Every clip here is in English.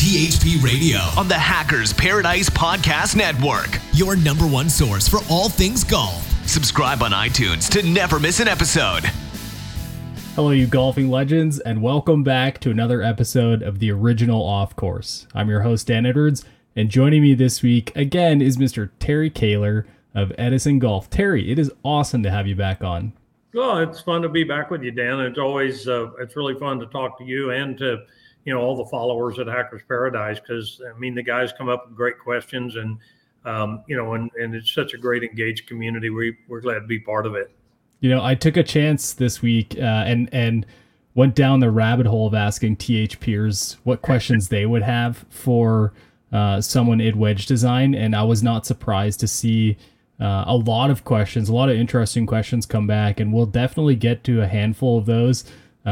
THP Radio on the Hackers Paradise Podcast Network. Your number one source for all things golf. Subscribe on iTunes to never miss an episode. Hello, you golfing legends, and welcome back to another episode of the original Off Course. I'm your host, Dan Edwards, and joining me this week again is Mr. Terry Kaler of Edison Golf. Terry, it is awesome to have you back on. Well, it's fun to be back with you, Dan. It's always it's really fun to talk to you and to all the followers at Hackers Paradise, because the guys come up with great questions and and it's such a great engaged community. We're glad to be part of it. I took a chance this week and went down the rabbit hole of asking THPers what questions they would have for someone in wedge design, and I was not surprised to see a lot of questions, a lot of interesting questions come back, and we'll definitely get to a handful of those.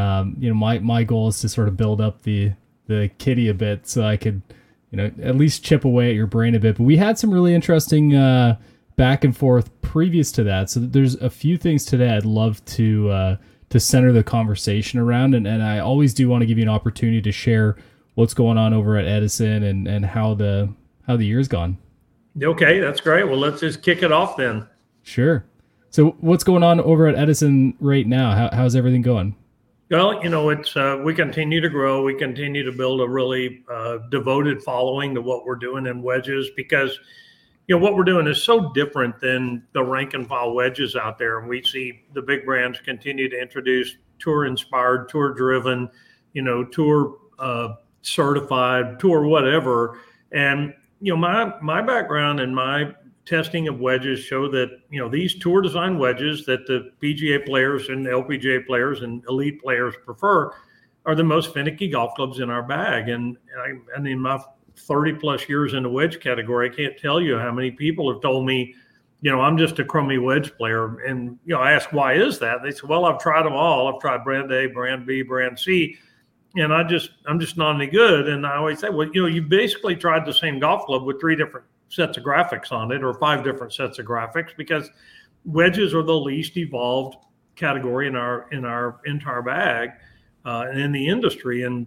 My goal is to sort of build up the kitty a bit so I could, at least chip away at your brain a bit. But we had some really interesting back and forth previous to that. So there's a few things today I'd love to center the conversation around. And I always do want to give you an opportunity to share what's going on over at Edison and how the year's gone. Okay, that's great. Well, let's just kick it off then. Sure. So what's going on over at Edison right now? How's everything going? Well, it's we continue to grow. We continue to build a really devoted following to what we're doing in wedges, because what we're doing is so different than the rank and file wedges out there. And we see the big brands continue to introduce tour inspired, tour driven, tour certified, tour whatever. And my background and my testing of wedges show that these tour design wedges that the PGA players and LPGA players and elite players prefer are the most finicky golf clubs in our bag. And in my 30 plus years in the wedge category, I can't tell you how many people have told me, I'm just a crummy wedge player. And I ask, why is that? They say, well, I've tried them all. I've tried brand A, brand B, brand C, and I'm just not any good. And I always say, well, you basically tried the same golf club with 3 different sets of graphics on it, or 5 different sets of graphics, because wedges are the least evolved category in our entire bag and in the industry. And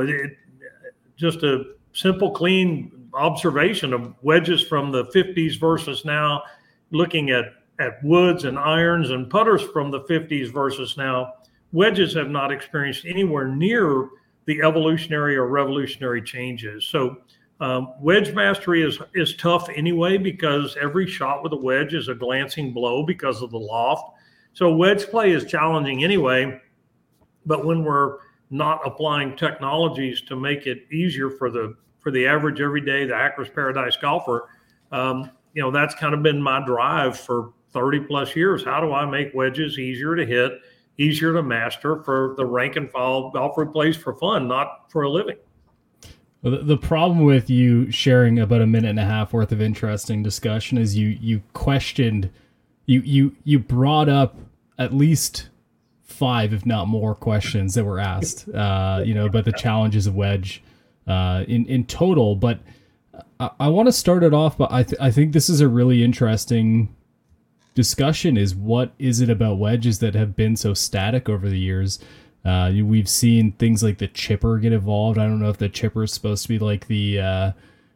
just a simple, clean observation of wedges from the 50s versus now, looking at woods and irons and putters from the 50s versus now, wedges have not experienced anywhere near the evolutionary or revolutionary changes. So wedge mastery is tough anyway, because every shot with a wedge is a glancing blow because of the loft. So wedge play is challenging anyway, but when we're not applying technologies to make it easier for the average everyday, the Hackers Paradise golfer, that's kind of been my drive for 30 plus years. How do I make wedges easier to hit, easier to master for the rank and file golfer who plays for fun, not for a living? Well, the problem with you sharing about a minute and a half worth of interesting discussion is you questioned, you brought up at least 5, if not more, questions that were asked, about the challenges of wedge in total. But I want to start it off, but I think this is a really interesting discussion, is what is it about wedges that have been so static over the years? We've seen things like the chipper get evolved. I don't know if the chipper is supposed to be like the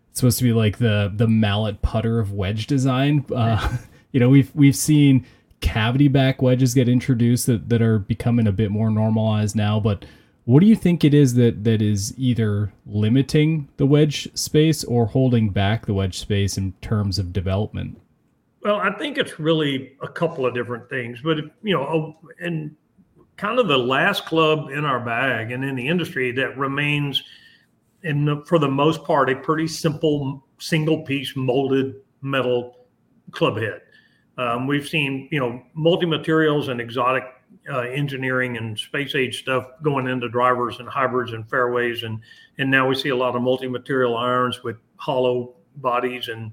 mallet putter of wedge design. We've seen cavity back wedges get introduced that are becoming a bit more normalized now. But what do you think it is that is either limiting the wedge space or holding back the wedge space in terms of development? Well, I think it's really a couple of different things, but and kind of the last club in our bag and in the industry that remains, for the most part, a pretty simple single piece molded metal club head. We've seen, multi-materials and exotic engineering and space age stuff going into drivers and hybrids and fairways. And now we see a lot of multi-material irons with hollow bodies and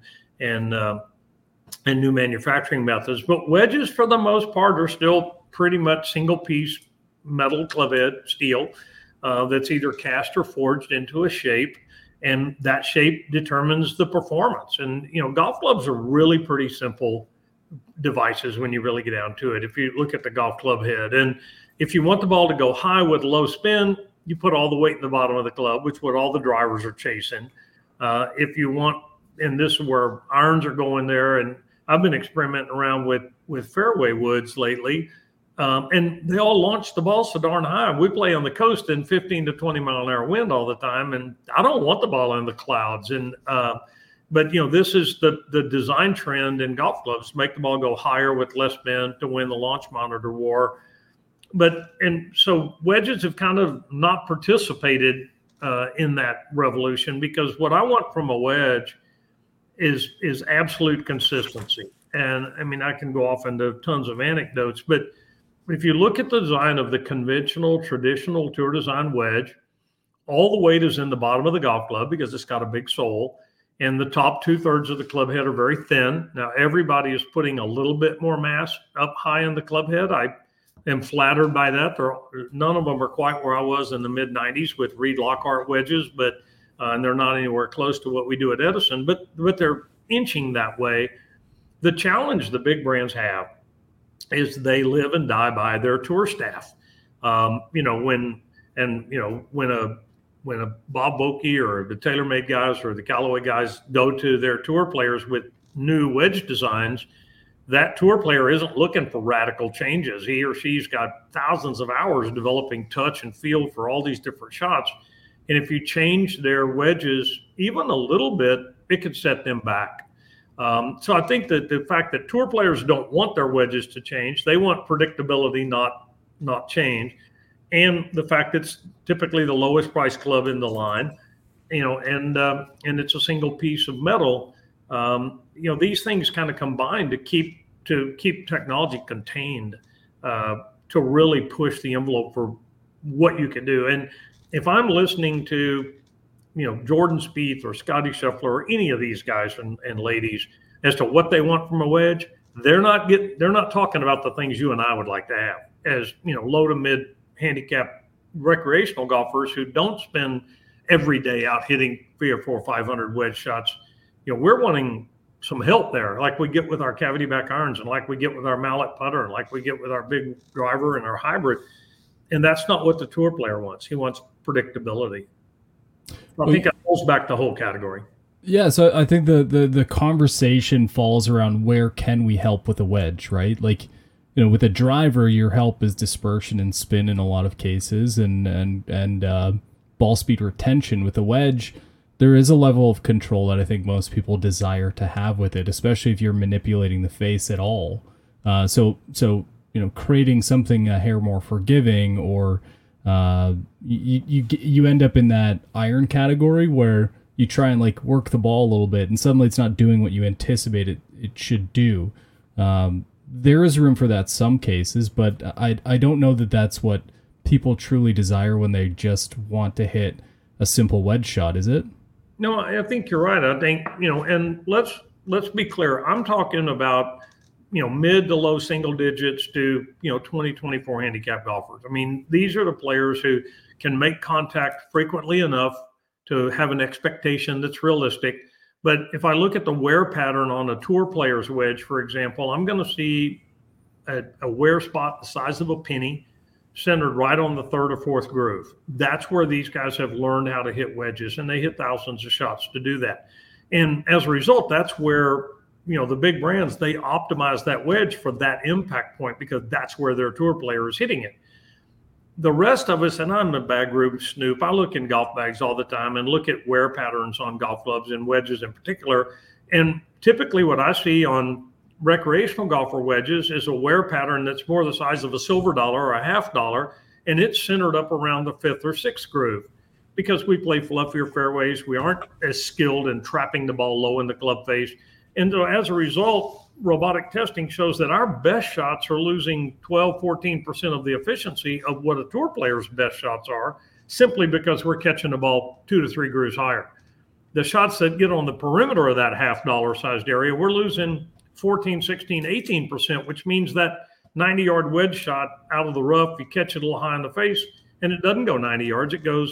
new manufacturing methods. But wedges, for the most part, are still pretty much single piece metal club head steel that's either cast or forged into a shape, and that shape determines the performance. And golf clubs are really pretty simple devices when you really get down to it. If you look at the golf club head, and if you want the ball to go high with low spin, you put all the weight in the bottom of the club, which what all the drivers are chasing. If you want, and this is where irons are going there, and I've been experimenting around with fairway woods lately, and they all launch the ball so darn high. We play on the coast in 15 to 20 mile an hour wind all the time, and I don't want the ball in the clouds. And but this is the design trend in golf clubs: make the ball go higher with less bend to win the launch monitor war. And so wedges have kind of not participated in that revolution, because what I want from a wedge is absolute consistency. And I mean, I can go off into tons of anecdotes, but if you look at the design of the conventional, traditional tour design wedge, all the weight is in the bottom of the golf club because it's got a big sole, and the top 2/3 of the club head are very thin. Now, everybody is putting a little bit more mass up high in the club head. I am flattered by that. None of them are quite where I was in the mid 90s with Reed Lockhart wedges, but and they're not anywhere close to what we do at Edison, but they're inching that way. The challenge the big brands have is they live and die by their tour staff. When a Bob Bokey or the TaylorMade guys or the Callaway guys go to their tour players with new wedge designs, that tour player isn't looking for radical changes. He or she's got thousands of hours developing touch and feel for all these different shots. And if you change their wedges even a little bit, it could set them back. So I think that the fact that tour players don't want their wedges to change, they want predictability, not change. And the fact that it's typically the lowest price club in the line, and it's a single piece of metal. These things kind of combine to keep technology contained, to really push the envelope for what you can do. And if I'm listening to, Jordan Spieth or Scotty Scheffler or any of these guys and ladies as to what they want from a wedge, they're not talking about the things you and I would like to have as, low to mid handicap recreational golfers who don't spend every day out hitting 300 or 400 or 500 wedge shots. We're wanting some help there, like we get with our cavity back irons and like we get with our mallet putter and like we get with our big driver and our hybrid. And that's not what the tour player wants. He wants predictability. I think that pulls back the whole category. Yeah, so I think the conversation falls around where can we help with a wedge, right? Like, with a driver, your help is dispersion and spin in a lot of cases, and ball speed retention. With a wedge, there is a level of control that I think most people desire to have with it, especially if you're manipulating the face at all. So creating something a hair more forgiving, or you end up in that iron category where you try and work the ball a little bit, and suddenly it's not doing what you anticipate it should do. There is room for that some cases, but I don't know that that's what people truly desire when they just want to hit a simple wedge shot, is it? No, I think you're right. I think, and let's be clear. I'm talking about, mid to low single digits to, 20, 24 handicap golfers. I mean, these are the players who can make contact frequently enough to have an expectation that's realistic. But if I look at the wear pattern on a tour player's wedge, for example, I'm going to see a wear spot the size of a penny centered right on the third or fourth groove. That's where these guys have learned how to hit wedges, and they hit thousands of shots to do that. And as a result, that's where, the big brands, they optimize that wedge for that impact point because that's where their tour player is hitting it. The rest of us, and I'm a bag group snoop, I look in golf bags all the time and look at wear patterns on golf clubs and wedges in particular. And typically what I see on recreational golfer wedges is a wear pattern that's more the size of a silver dollar or a $50, and it's centered up around the fifth or sixth groove. Because we play fluffier fairways, we aren't as skilled in trapping the ball low in the club face. And so as a result, robotic testing shows that our best shots are losing 12, 14% of the efficiency of what a tour player's best shots are, simply because we're catching the ball 2 to 3 grooves higher. The shots that get on the perimeter of that $50 sized area, we're losing 14, 16, 18%, which means that 90-yard wedge shot out of the rough, you catch it a little high in the face, and it doesn't go 90 yards. It goes,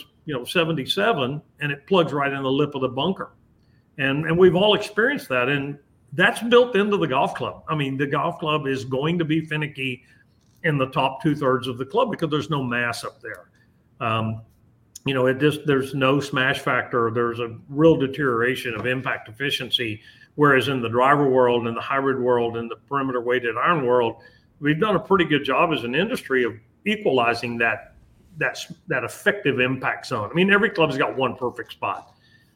77, and it plugs right in the lip of the bunker. And we've all experienced that, and that's built into the golf club. I mean, the golf club is going to be finicky in the top 2/3 of the club because there's no mass up there. there's no smash factor. There's a real deterioration of impact efficiency. Whereas in the driver world and the hybrid world and the perimeter weighted iron world, we've done a pretty good job as an industry of equalizing that effective impact zone. I mean, every club's got one perfect spot.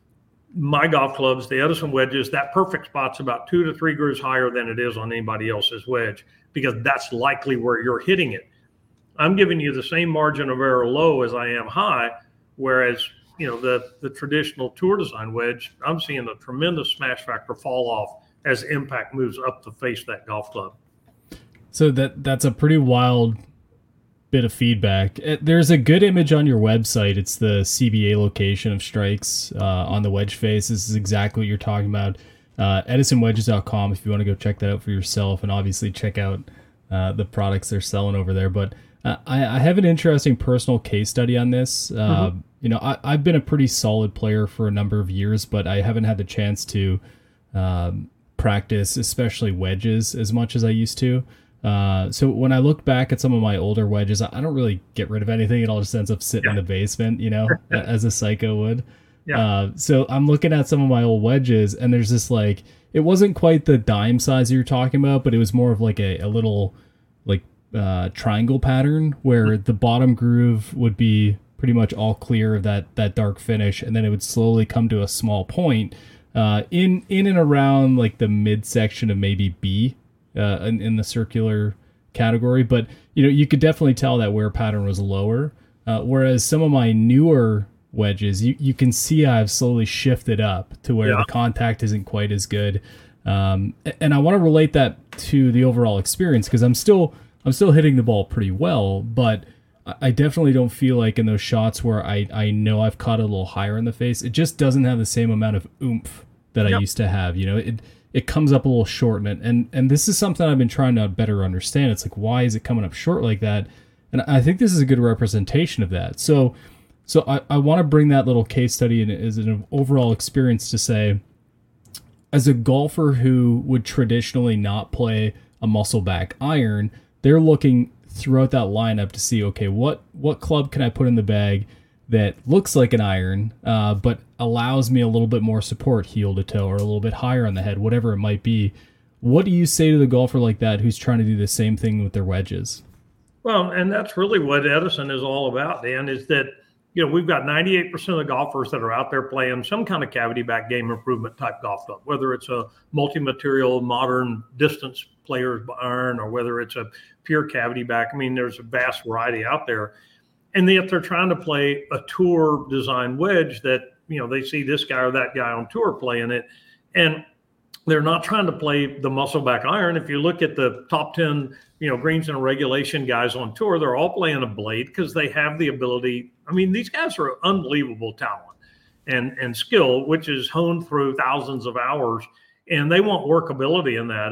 My golf clubs, the Edison wedges, that perfect spot's about 2 to 3 grooves higher than it is on anybody else's wedge, because that's likely where you're hitting it. I'm giving you the same margin of error low as I am high, whereas the traditional tour design wedge, I'm seeing a tremendous smash factor fall off as impact moves up the face of that golf club. So that's a pretty wild bit of feedback. There's a good image on your website. It's the CBA location of strikes on the wedge face. This is exactly what you're talking about. EdisonWedges.com if you want to go check that out for yourself, and obviously check out the products they're selling over there. But I have an interesting personal case study on this. I've been a pretty solid player for a number of years, but I haven't had the chance to practice, especially wedges, as much as I used to. So when I look back at some of my older wedges, I don't really get rid of anything. It all just ends up sitting in the basement, as a psycho would. Yeah. So I'm looking at some of my old wedges, and there's this it wasn't quite the dime size you're talking about, but it was more of like a little triangle pattern where the bottom groove would be pretty much all clear of that dark finish, and then it would slowly come to a small point in and around the midsection of maybe B in the circular category. But you could definitely tell that wear pattern was lower, whereas some of my newer wedges, you can see I've slowly shifted up to where the contact isn't quite as good, and I want to relate that to the overall experience, because I'm still hitting the ball pretty well, but I definitely don't feel like in those shots where I know I've caught it a little higher in the face, it just doesn't have the same amount of oomph that I used to have. It comes up a little short, and this is something I've been trying to better understand. It's why is it coming up short like that? And I think this is a good representation of that. So I want to bring that little case study in as an overall experience to say, as a golfer who would traditionally not play a muscle back iron, they're looking throughout that lineup to see, okay, what club can I put in the bag that looks like an iron, but allows me a little bit more support heel to toe, or a little bit higher on the head, whatever it might be. What do you say to the golfer like that who's trying to do the same thing with their wedges? Well, and that's really what Edison is all about, Dan, is that we've got 98% of the golfers that are out there playing some kind of cavity back game improvement type golf club, whether it's a multi-material modern distance player's iron or whether it's a pure cavity back. I mean, there's a vast variety out there. And yet they're trying to play a tour design wedge that, they see this guy or that guy on tour playing it. And they're not trying to play the muscle back iron. If you look at the top 10, greens and regulation guys on tour, they're all playing a blade because they have the ability. I mean, these guys are unbelievable talent and skill, which is honed through thousands of hours, and they want workability in that.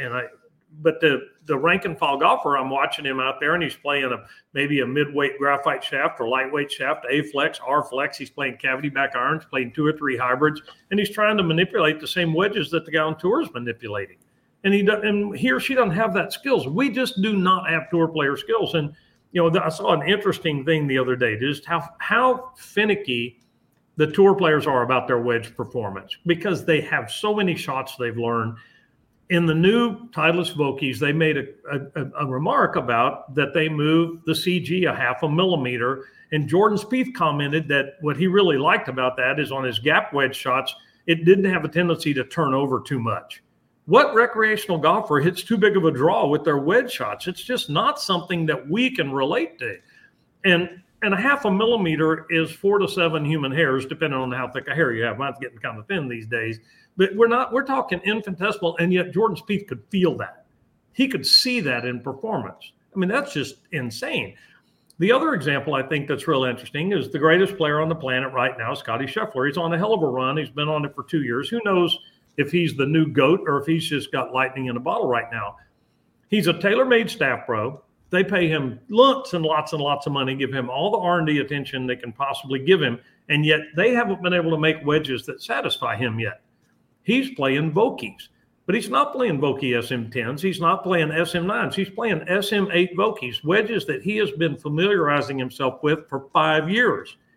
But the rank and file golfer, I'm watching him out there, and he's playing maybe a midweight graphite shaft or lightweight shaft, A flex, R flex. He's playing cavity back irons, playing 2 or 3 hybrids, and he's trying to manipulate the same wedges that the guy on tour is manipulating. And he or she doesn't have that skills. We just do not have tour player skills. And I saw an interesting thing the other day, just how finicky the tour players are about their wedge performance, because they have so many shots they've learned. In the new Titleist Vokeys, they made a remark about that they moved the CG a 0.5 millimeter. And Jordan Spieth commented that what he really liked about that is on his gap wedge shots, it didn't have a tendency to turn over too much. What recreational golfer hits too big of a draw with their wedge shots? It's just not something that we can relate to. And a 0.5 millimeter is 4 to 7 human hairs, depending on how thick a hair you have. Mine's getting kind of thin these days. But we're talking infinitesimal, and yet Jordan Spieth could feel that. He could see that in performance. I mean, that's just insane. The other example I think that's real interesting is the greatest player on the planet right now, Scotty Scheffler. He's on a hell of a run. He's been on it for 2 years. Who knows if he's the new GOAT or if he's just got lightning in a bottle right now. He's a tailor-made staff pro. They pay him lots and lots and lots of money, give him all the R&D attention they can possibly give him, and yet they haven't been able to make wedges that satisfy him yet. He's playing Vokeys, but he's not playing Vokey SM10s. He's not playing SM9s. He's playing SM8 Vokeys, wedges that he has been familiarizing himself with for 5 years.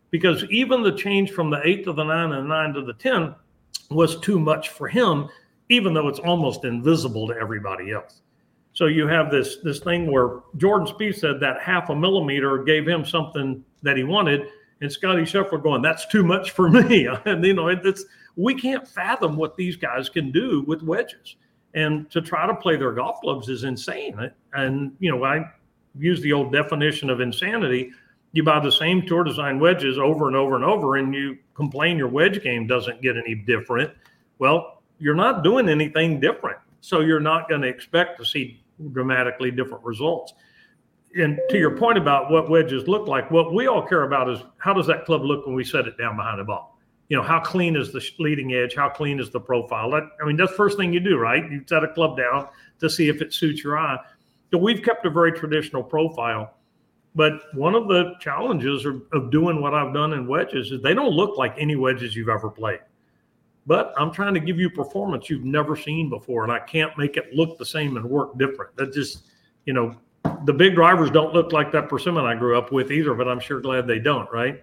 because even the change from the 8 to the 9 and the 9 to the 10 was too much for him, even though it's almost invisible to everybody else. So you have this thing where Jordan Spieth said that 0.5 millimeter gave him something that he wanted, and Scotty Scheffler going, that's too much for me. And we can't fathom what these guys can do with wedges, and to try to play their golf clubs is insane. And I use the old definition of insanity. You buy the same Tour Design wedges over and over and over, and you complain your wedge game doesn't get any different. Well, you're not doing anything different, so you're not going to expect to see dramatically different results. And to your point about what wedges look like, what we all care about is how does that club look when we set it down behind the ball? How clean is the leading edge? How clean is the profile? That's the first thing you do, right? You set a club down to see if it suits your eye. So we've kept a very traditional profile. But one of the challenges of doing what I've done in wedges is they don't look like any wedges you've ever played. But I'm trying to give you performance you've never seen before, and I can't make it look the same and work different. That just, the big drivers don't look like that Persimmon I grew up with either, but I'm sure glad they don't, right?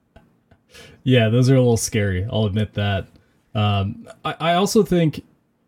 Yeah, those are a little scary. I'll admit that. I also think,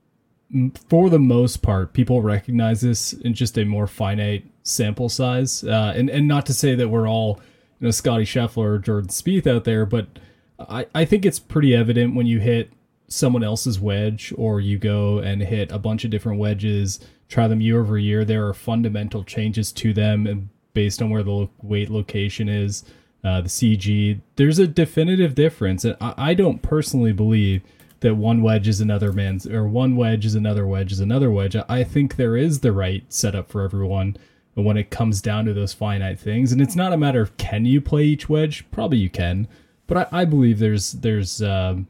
for the most part, people recognize this in just a more finite sample size. And not to say that we're all, Scotty Scheffler or Jordan Spieth out there, but I think it's pretty evident when you hit someone else's wedge, or you go and hit a bunch of different wedges, try them year over year, there are fundamental changes to them, and based on where the weight location is, the CG, there's a definitive difference. And I don't personally believe that one wedge is another man's, or one wedge is another wedge is another wedge. I think there is the right setup for everyone when it comes down to those finite things. And it's not a matter of can you play each wedge? Probably you can. But I believe there's a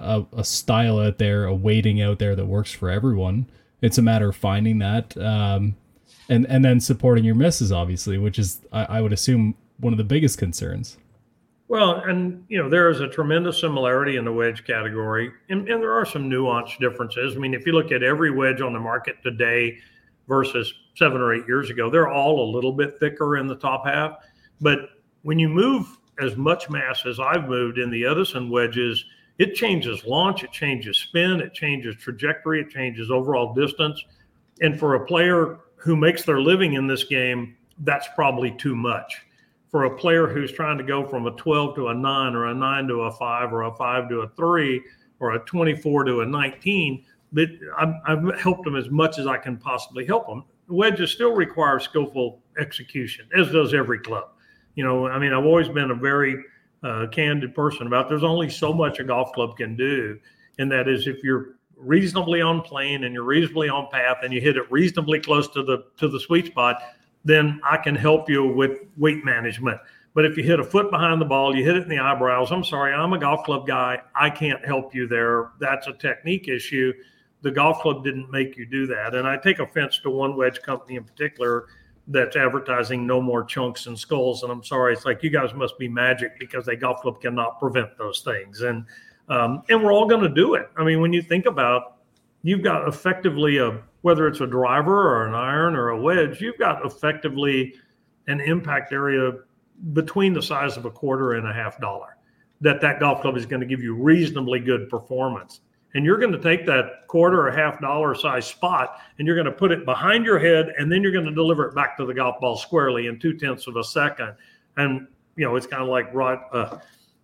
style out there, a weighting out there that works for everyone. It's a matter of finding that, and then supporting your misses, obviously, which is, I would assume, one of the biggest concerns. Well, and there is a tremendous similarity in the wedge category, and there are some nuanced differences. If you look at every wedge on the market today versus 7 or 8 years ago, they're all a little bit thicker in the top half. But when you move as much mass as I've moved in the Edison wedges, it changes launch, it changes spin, it changes trajectory, it changes overall distance. And for a player who makes their living in this game, that's probably too much. For a player who's trying to go from a 12 to a 9, or a 9 to a 5, or a 5 to a 3, or a 24 to a 19, but I've helped them as much as I can possibly help them. Wedges still require skillful execution, as does every club. I've always been a very candid person about there's only so much a golf club can do. And that is, if you're reasonably on plane and you're reasonably on path and you hit it reasonably close to the sweet spot, then I can help you with weight management. But if you hit a foot behind the ball, you hit it in the eyebrows, I'm sorry, I'm a golf club guy. I can't help you there. That's a technique issue. The golf club didn't make you do that. And I take offense to one wedge company in particular that's advertising no more chunks and skulls. And I'm sorry, it's like, you guys must be magic, because a golf club cannot prevent those things. And we're all going to do it. When you think about, you've got effectively whether it's a driver or an iron or a wedge, you've got effectively an impact area between the size of $0.25 and $0.50 that golf club is going to give you reasonably good performance. And you're going to take that $0.25 or $0.50 size spot, and you're going to put it behind your head, and then you're going to deliver it back to the golf ball squarely in 0.2 of a second. And, it's kind of like Rob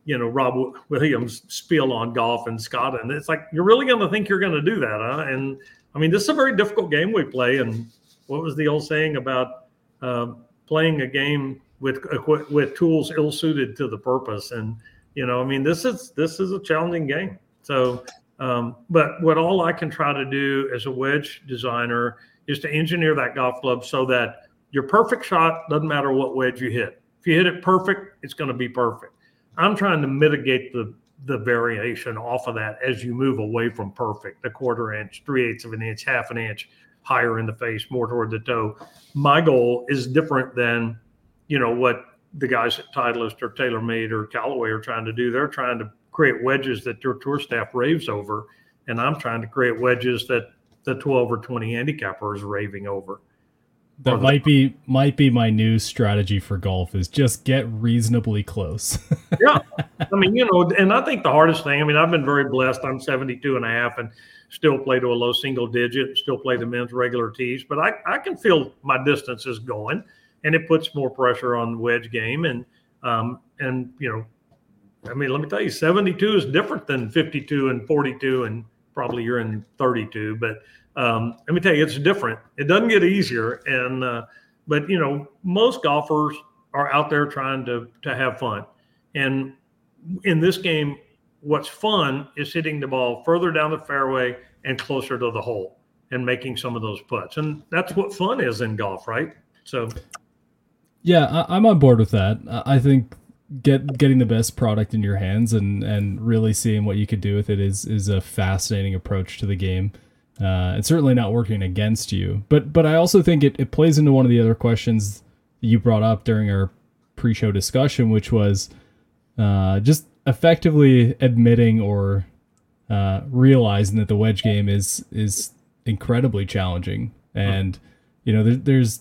Williams' spiel on golf and Scott. And it's like, you're really going to think you're going to do that, huh? And this is a very difficult game we play. And what was the old saying about playing a game with tools ill-suited to the purpose? And, this is a challenging game. So, but what all I can try to do as a wedge designer is to engineer that golf club so that your perfect shot doesn't matter what wedge you hit. If you hit it perfect, it's going to be perfect. I'm trying to mitigate the variation off of that as you move away from perfect, 1/4 inch, 3/8 of an inch, 1/2 inch higher in the face, more toward the toe. My goal is different than, what the guys at Titleist or TaylorMade or Callaway are trying to do. They're trying to create wedges that their tour staff raves over, and I'm trying to create wedges that the 12 or 20 handicapper is raving over. That might be my new strategy for golf is just get reasonably close. Yeah. I mean, and I think the hardest thing, I mean, I've been very blessed. I'm 72 and a half and still play to a low single digit, still play the men's regular tees, but I can feel my distance is going, and it puts more pressure on the wedge game. And I mean, let me tell you, 72 is different than 52 and 42, and probably you're in 32, but let me tell you, it's different. It doesn't get easier. And, but most golfers are out there trying to have fun. And in this game, what's fun is hitting the ball further down the fairway and closer to the hole and making some of those putts. And that's what fun is in golf, right? So, yeah, I'm on board with that. I think getting the best product in your hands and really seeing what you could do with it is a fascinating approach to the game. It's certainly not working against you, but I also think it plays into one of the other questions that you brought up during our pre-show discussion, which was just effectively admitting or realizing that the wedge game is incredibly challenging. And there's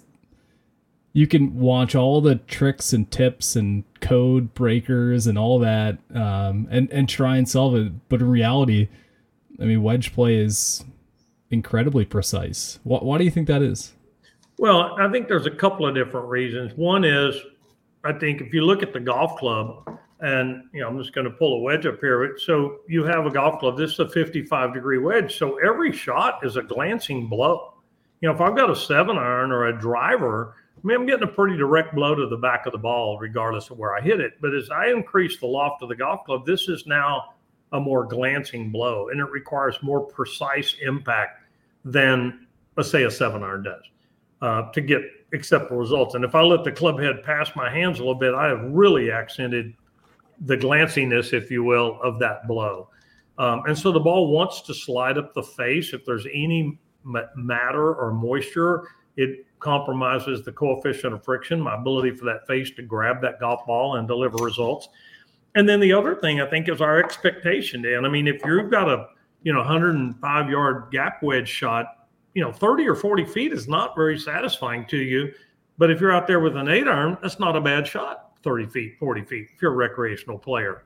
you can watch all the tricks and tips and code breakers and all that and try and solve it, but in reality, I mean, wedge play is incredibly precise. Why do you think that is? Well, I think there's a couple of different reasons. One is, I think if you look at the golf club, and I'm just going to pull a wedge up here. So you have a golf club. This is a 55-degree wedge. So every shot is a glancing blow. If I've got a 7-iron or a driver, I mean, I'm getting a pretty direct blow to the back of the ball, regardless of where I hit it. But as I increase the loft of the golf club, this is now a more glancing blow, and it requires more precise impact than, let's say, a 7-iron does to get acceptable results. And if I let the club head pass my hands a little bit, I have really accented the glanciness, if you will, of that blow. And so the ball wants to slide up the face. If there's any matter or moisture, it compromises the coefficient of friction, my ability for that face to grab that golf ball and deliver results. And then the other thing, I think, is our expectation, Dan. I mean, if you've got a 105-yard gap wedge shot, 30 or 40 feet is not very satisfying to you. But if you're out there with an 8-iron, that's not a bad shot, 30 feet, 40 feet, if you're a recreational player.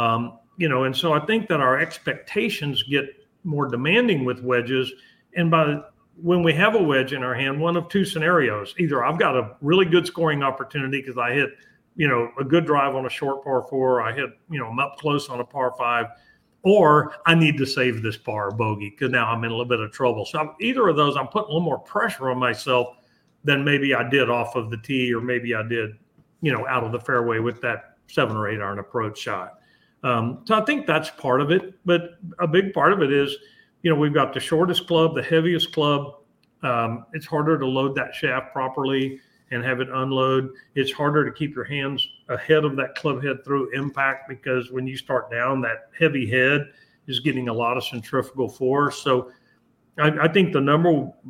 And so I think that our expectations get more demanding with wedges. And when we have a wedge in our hand, one of two scenarios: either I've got a really good scoring opportunity because I hit, a good drive on a short par 4, I hit, I'm up close on a par 5, or I need to save this par or bogey because now I'm in a little bit of trouble. So either of those, I'm putting a little more pressure on myself than maybe I did off of the tee, or maybe I did, out of the fairway with that 7 or 8-iron approach shot. So I think that's part of it. But a big part of it is, we've got the shortest club, the heaviest club. It's harder to load that shaft properly and have it unload. It's harder to keep your hands ahead of that club head through impact, because when you start down, that heavy head is getting a lot of centrifugal force. So I think the number,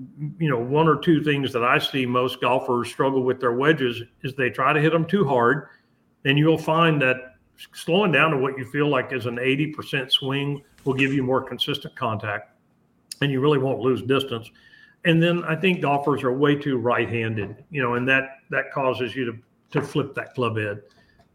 one or two things that I see most golfers struggle with their wedges is they try to hit them too hard. And you'll find that slowing down to what you feel like is an 80% swing will give you more consistent contact, and you really won't lose distance. And then I think golfers are way too right-handed, and that causes you to flip that club head.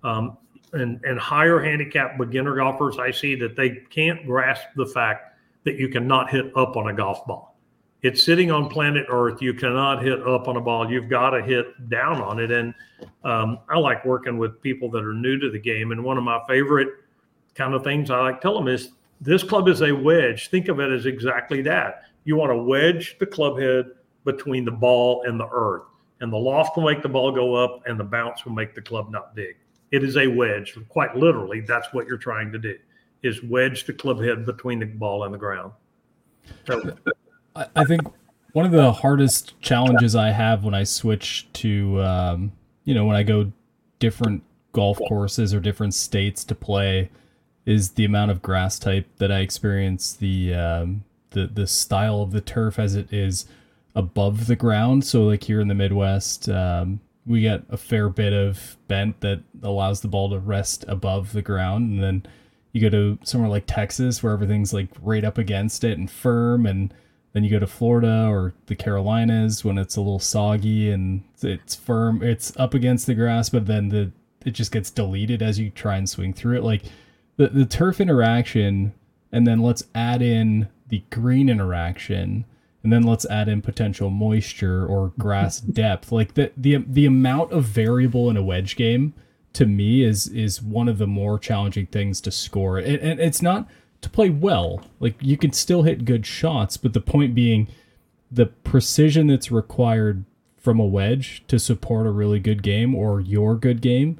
And higher handicap beginner golfers, I see that they can't grasp the fact that you cannot hit up on a golf ball. It's sitting on planet Earth. You cannot hit up on a ball. You've got to hit down on it. And I like working with people that are new to the game. And one of my favorite kind of things I like to tell them is, this club is a wedge. Think of it as exactly that. You want to wedge the club head between the ball and the earth. And the loft will make the ball go up, and the bounce will make the club not dig. It is a wedge. Quite literally, that's what you're trying to do, is wedge the club head between the ball and the ground. So, I think one of the hardest challenges I have when I switch to, when I go different golf courses or different states to play, is the amount of grass type that I experience, the style of the turf as it is above the ground. So like here in the Midwest, we get a fair bit of bent that allows the ball to rest above the ground. And then you go to somewhere like Texas where everything's like right up against it and firm, and Then you go to Florida or the Carolinas when it's a little soggy and it's firm, it's up against the grass, but then it just gets deleted as you try and swing through it. Like the turf interaction, and then let's add in the green interaction, and then let's add in potential moisture or grass depth. Like the amount of variable in a wedge game to me is one of the more challenging things to score. And it's not to play well. Like you can still hit good shots, but the point being the precision that's required from a wedge to support a really good game or your good game.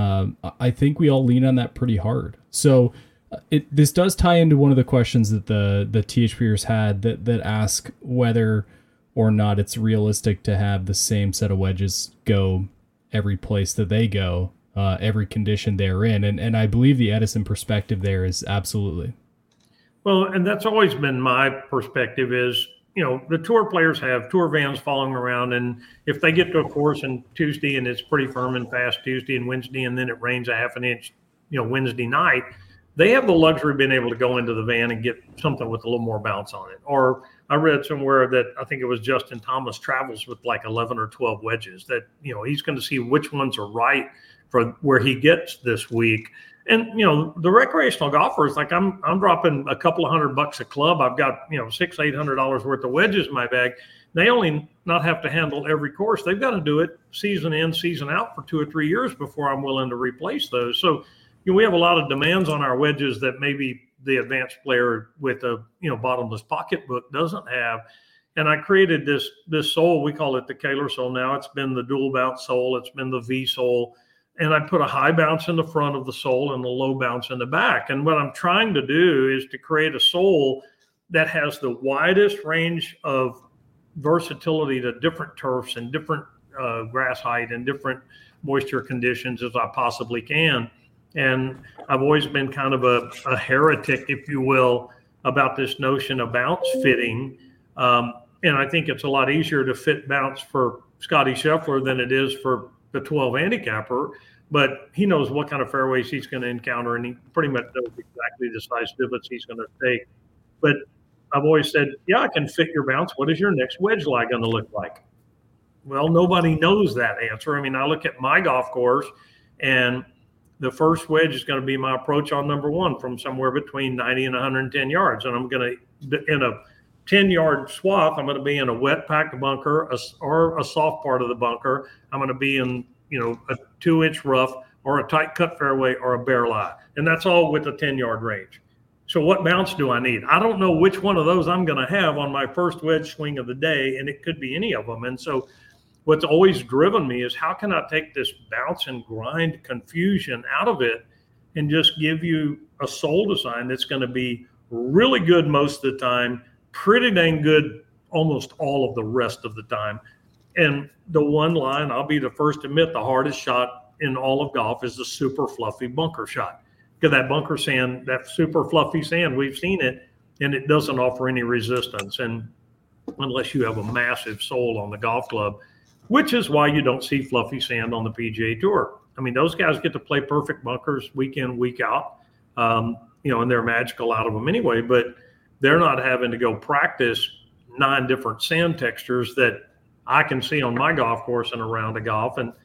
I think we all lean on that pretty hard. So this does tie into one of the questions that the THPers had that ask whether or not it's realistic to have the same set of wedges go every place that they go, every condition they're in. And I believe the Edison perspective there is absolutely. Well, and that's always been my perspective is, the tour players have tour vans following around. And if they get to a course on Tuesday and it's pretty firm and fast Tuesday and Wednesday, and then it rains a half an inch, Wednesday night, they have the luxury of being able to go into the van and get something with a little more bounce on it. Or I read somewhere that I think it was Justin Thomas travels with like 11 or 12 wedges that, he's going to see which ones are right for where he gets this week. And, the recreational golfers, like I'm dropping a couple of $100 a club. I've got, $600-800 worth of wedges in my bag. They only not have to handle every course. They've got to do it season in, season out for 2 or 3 years before I'm willing to replace those. So, we have a lot of demands on our wedges that maybe the advanced player with a bottomless pocketbook doesn't have. And I created this sole. We call it the Kaler sole now. It's been the dual bounce sole. It's been the V sole. And I put a high bounce in the front of the sole and a low bounce in the back. And what I'm trying to do is to create a sole that has the widest range of versatility to different turfs and different grass height and different moisture conditions as I possibly can. And I've always been kind of a heretic, if you will, about this notion of bounce fitting. And I think it's a lot easier to fit bounce for Scotty Scheffler than it is for the 12 handicapper. But he knows what kind of fairways he's going to encounter, and he pretty much knows exactly the size divots he's going to take. But I've always said, yeah, I can fit your bounce. What is your next wedge lie going to look like? Well, nobody knows that answer. I mean, I look at my golf course, and the first wedge is going to be my approach on number one from somewhere between 90 and 110 yards. And I'm going to, in a 10-yard swath, I'm going to be in a wet packed bunker or a soft part of the bunker. I'm going to be in, a 2-inch rough or a tight cut fairway or a bare lie. And that's all with a 10-yard range. So what bounce do I need? I don't know which one of those I'm going to have on my first wedge swing of the day, and it could be any of them. And so what's always driven me is how can I take this bounce and grind confusion out of it and just give you a sole design that's going to be really good most of the time, pretty dang good almost all of the rest of the time. And the one line, I'll be the first to admit, the hardest shot in all of golf is the super fluffy bunker shot. Because that bunker sand, that super fluffy sand, we've seen it, and it doesn't offer any resistance. And unless you have a massive sole on the golf club, which is why you don't see fluffy sand on the PGA Tour. I mean, those guys get to play perfect bunkers week in, week out, and they're magical out of them anyway, but they're not having to go practice 9 different sand textures that I can see on my golf course and around the golf. And,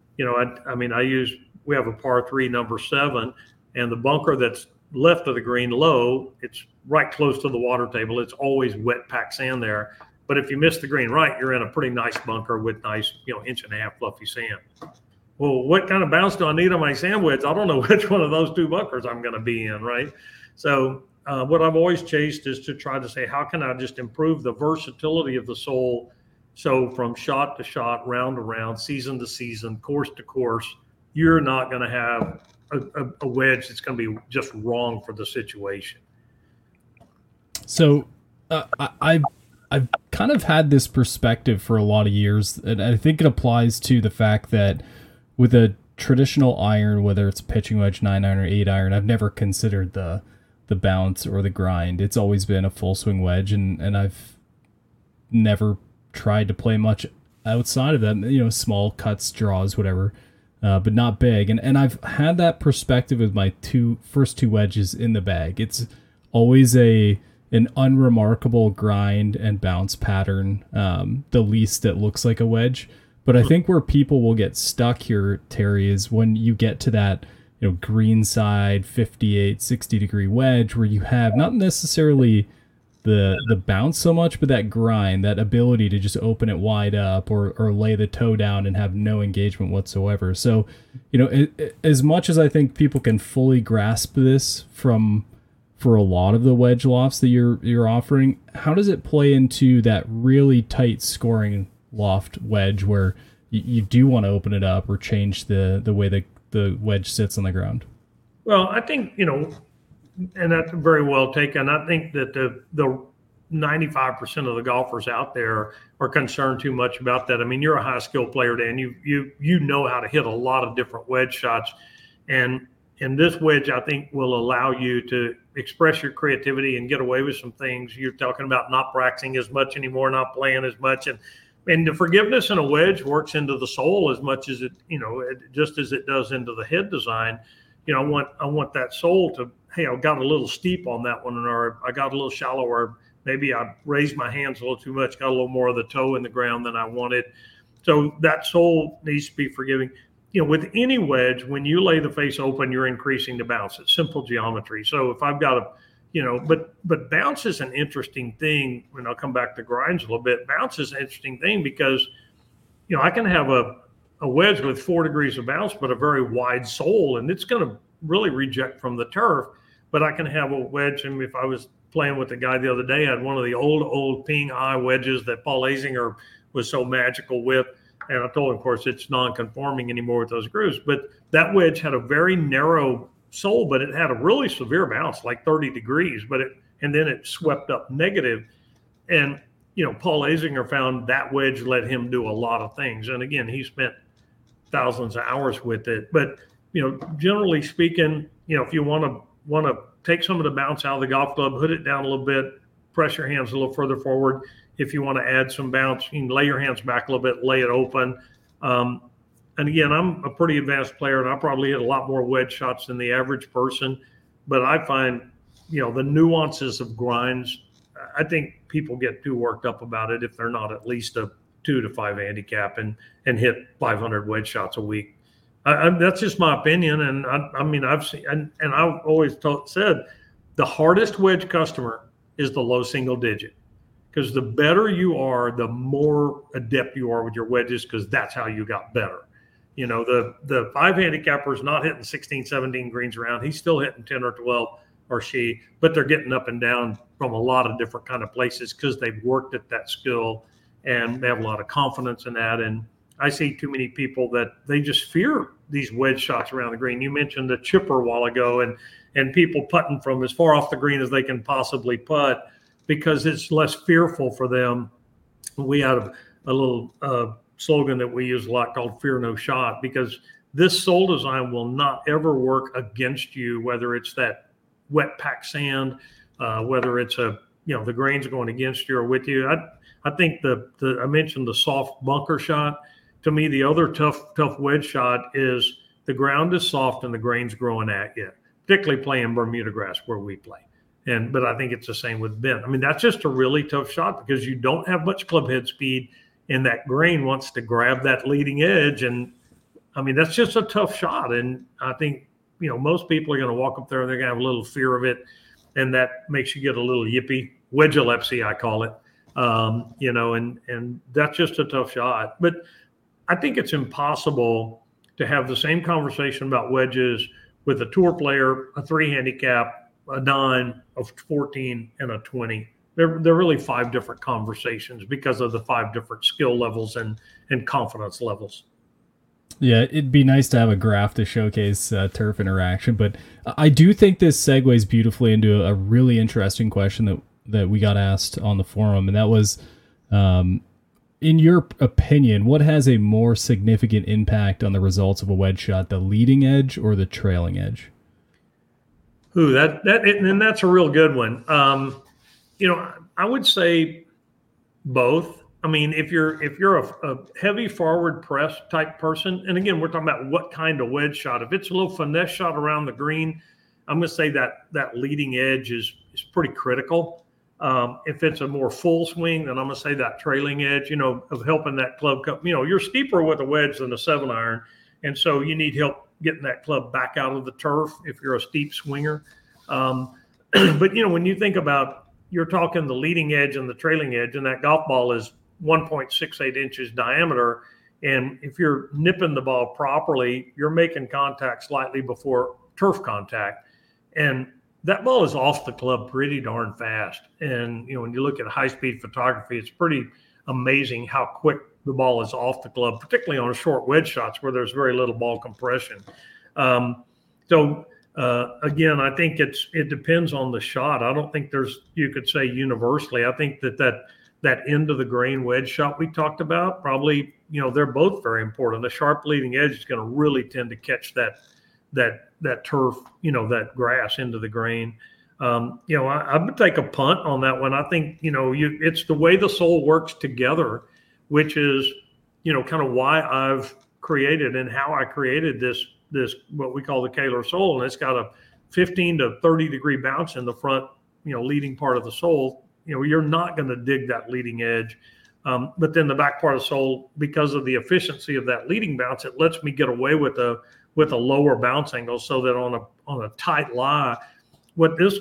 we have a par 3 number 7, and the bunker that's left of the green low, it's right close to the water table. It's always wet packed sand there. But if you miss the green right, you're in a pretty nice bunker with nice, 1.5-inch fluffy sand. Well, what kind of bounce do I need on my sand wedge? I don't know which one of those 2 bunkers I'm going to be in, right? So what I've always chased is to try to say, how can I just improve the versatility of the sole? So from shot to shot, round to round, season to season, course to course, you're not going to have a wedge that's going to be just wrong for the situation. So I've kind of had this perspective for a lot of years, and I think it applies to the fact that with a traditional iron, whether it's pitching wedge, 9-iron or 8-iron, I've never considered the bounce or the grind. It's always been a full swing wedge, and I've never tried to play much outside of that, small cuts, draws, whatever, but not big. And I've had that perspective with my first two wedges in the bag. It's always a an unremarkable grind and bounce pattern, the least that looks like a wedge. But I think where people will get stuck here, Terry, is when you get to that, green side 58, 60 degree wedge where you have not necessarily the bounce so much, but that grind, that ability to just open it wide up or lay the toe down and have no engagement whatsoever. So, as much as I think people can fully grasp this for a lot of the wedge lofts that you're offering, how does it play into that really tight scoring loft wedge where you do want to open it up or change the way the wedge sits on the ground? Well, I think, and that's very well taken. I think that the 95% of the golfers out there are concerned too much about that. I mean, you're a high skill player, Dan. You know how to hit a lot of different wedge shots, and this wedge, I think, will allow you to express your creativity and get away with some things. You're talking about not practicing as much anymore, not playing as much, and the forgiveness in a wedge works into the sole as much as it, just as it does into the head design. I want that sole to, hey, I got a little steep on that one, or I got a little shallow, or maybe I raised my hands a little too much, got a little more of the toe in the ground than I wanted. So that sole needs to be forgiving. With any wedge, when you lay the face open, you're increasing the bounce. It's simple geometry. So if I've got but bounce is an interesting thing. When I'll come back to grinds a little bit, bounce is an interesting thing because, I can have a wedge with 4 degrees of bounce, but a very wide sole, and it's going to really reject from the turf. But I can have a wedge, and if I was playing with the guy the other day, I had one of the old Ping Ai wedges that Paul Azinger was so magical with. And I told him, of course, it's non-conforming anymore with those grooves. But that wedge had a very narrow sole, but it had a really severe bounce, like 30 degrees. And then it swept up negative. And, Paul Azinger found that wedge let him do a lot of things. And again, he spent thousands of hours with it. But, generally speaking, if you want to take some of the bounce out of the golf club, put it down a little bit, press your hands a little further forward. If you want to add some bounce, you can lay your hands back a little bit, lay it open. And again, I'm a pretty advanced player, and I probably hit a lot more wedge shots than the average person. But I find, the nuances of grinds, I think people get too worked up about it if they're not at least a 2 to 5 handicap and hit 500 wedge shots a week. That's just my opinion. And I've seen, and I've always said the hardest wedge customer is the low single digit, because the better you are, the more adept you are with your wedges, because that's how you got better. The 5 handicapper is not hitting 16, 17 greens around. He's still hitting 10 or 12, or she, but they're getting up and down from a lot of different kind of places because they've worked at that skill and they have a lot of confidence in that. And I see too many people that they just fear these wedge shots around the green. You mentioned the chipper a while ago, and people putting from as far off the green as they can possibly putt because it's less fearful for them. We have a little slogan that we use a lot called "Fear No Shot," because this sole design will not ever work against you, whether it's that wet packed sand, whether it's the grains are going against you or with you. I think I mentioned the soft bunker shot. To me, the other tough wedge shot is the ground is soft and the grain's growing at you, particularly playing Bermuda grass where we play. But I think it's the same with bent. I mean, that's just a really tough shot because you don't have much club head speed, and that grain wants to grab that leading edge. And I mean, that's just a tough shot. And I think, most people are going to walk up there and they're going to have a little fear of it. And that makes you get a little yippy, wedge-epilepsy, I call it. And that's just a tough shot. But I think it's impossible to have the same conversation about wedges with a tour player, a 3 handicap, a 9, a 14, and a 20. They're really 5 different conversations because of the 5 different skill levels and confidence levels. Yeah, it'd be nice to have a graph to showcase turf interaction, but I do think this segues beautifully into a really interesting question that we got asked on the forum, and that was, in your opinion, what has a more significant impact on the results of a wedge shot, the leading edge or the trailing edge? Ooh, and that's a real good one. I would say both. I mean, if you're a heavy forward press type person, and again, we're talking about what kind of wedge shot. If it's a little finesse shot around the green, I'm going to say that leading edge is pretty critical. If it's a more full swing, then I'm going to say that trailing edge, of helping that club come. You're steeper with a wedge than a 7-iron, and so you need help getting that club back out of the turf if you're a steep swinger. But when you think about, you're talking the leading edge and the trailing edge, and that golf ball is 1.68 inches diameter. And if you're nipping the ball properly, you're making contact slightly before turf contact. And that ball is off the club pretty darn fast. And, when you look at high-speed photography, it's pretty amazing how quick the ball is off the club, particularly on short wedge shots where there's very little ball compression. Again, I think it depends on the shot. I don't think you could say universally. I think that end of the grain wedge shot we talked about, probably, they're both very important. The sharp leading edge is going to really tend to catch that turf, that grass into the grain. I would take a punt on that one. I think, it's the way the sole works together, which is, kind of why I've created and how I created this what we call the Kaler sole. And it's got a 15 to 30 degree bounce in the front, leading part of the sole. You're not going to dig that leading edge. But then the back part of the sole, because of the efficiency of that leading bounce, it lets me get away with a lower bounce angle, so that on a tight lie, what these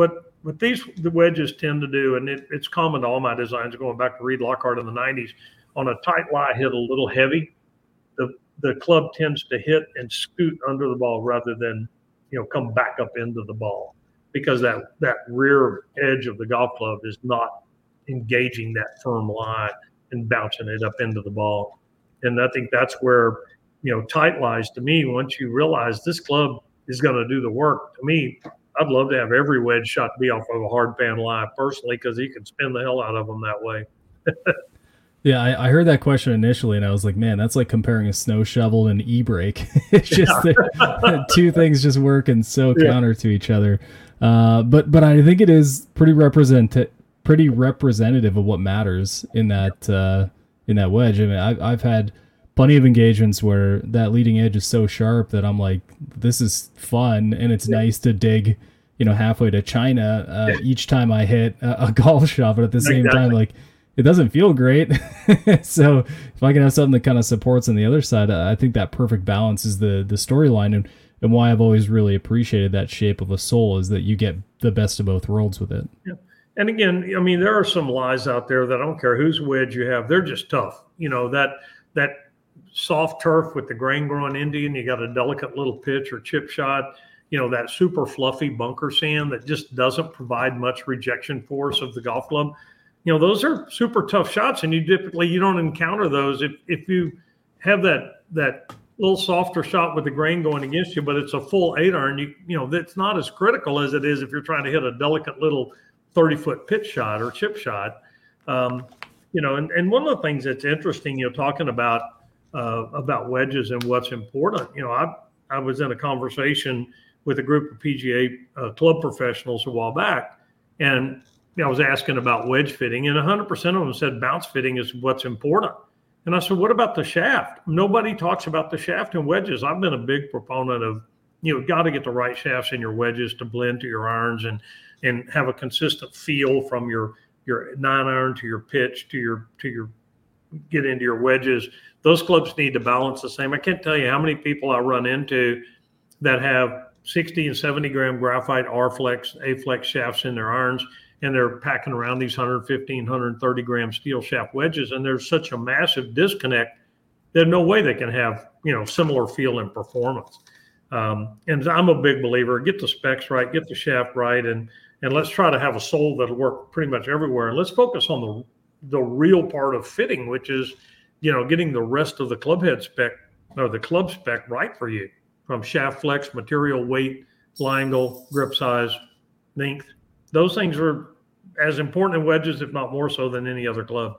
wedges tend to do, and it's common to all my designs going back to Reed Lockhart in the 90s, on a tight lie hit a little heavy, the club tends to hit and scoot under the ball rather than come back up into the ball, because that rear edge of the golf club is not engaging that firm lie and bouncing it up into the ball. And I think that's where, tight lies, to me, once you realize this club is going to do the work, to me, I'd love to have every wedge shot be off of a hard pan lie personally, because you can spin the hell out of them that way. Yeah, I heard that question initially, and I was like, man, that's like comparing a snow shovel and an e-brake. It's just two things just working so counter to each other. But I think it is pretty representative of what matters in that wedge. I mean, I've had plenty of engagements where that leading edge is so sharp that I'm like, this is fun, and it's nice to dig, halfway to China each time I hit a golf shot. But at the same time, like, it doesn't feel great. So if I can have something that kind of supports on the other side, I think that perfect balance is the storyline, and why I've always really appreciated that shape of a sole is that you get the best of both worlds with it. Yeah. And again, I mean, there are some lies out there that I don't care whose wedge you have, they're just tough. That soft turf with the grain growing Indian, you got a delicate little pitch or chip shot, that super fluffy bunker sand that just doesn't provide much rejection force of the golf club. Those are super tough shots, and you don't encounter those if you have that little softer shot with the grain going against you, but it's a full 8-iron. That's not as critical as it is if you're trying to hit a delicate little 30-foot pitch shot or chip shot. And one of the things that's interesting, talking about wedges and what's important. I was in a conversation with a group of PGA club professionals a while back, and I was asking about wedge fitting, and 100% of them said bounce fitting is what's important. And I said, what about the shaft? Nobody talks about the shaft in wedges. I've been a big proponent of, got to get the right shafts in your wedges to blend to your irons and have a consistent feel from your 9-iron to your pitch to your get into your wedges. Those clubs need to balance the same. I can't tell you how many people I run into that have 60 and 70 gram graphite R-Flex, A-Flex shafts in their irons, and they're packing around these 115, 130 gram steel shaft wedges, and there's such a massive disconnect. There's no way they can have, similar feel and performance. And I'm a big believer, get the specs right, get the shaft right, and let's try to have a sole that'll work pretty much everywhere. And let's focus on the real part of fitting, which is, getting the rest of the club head spec or the club spec right for you, from shaft flex, material, weight, lie angle, grip size, length. Those things are as important in wedges, if not more so, than any other club.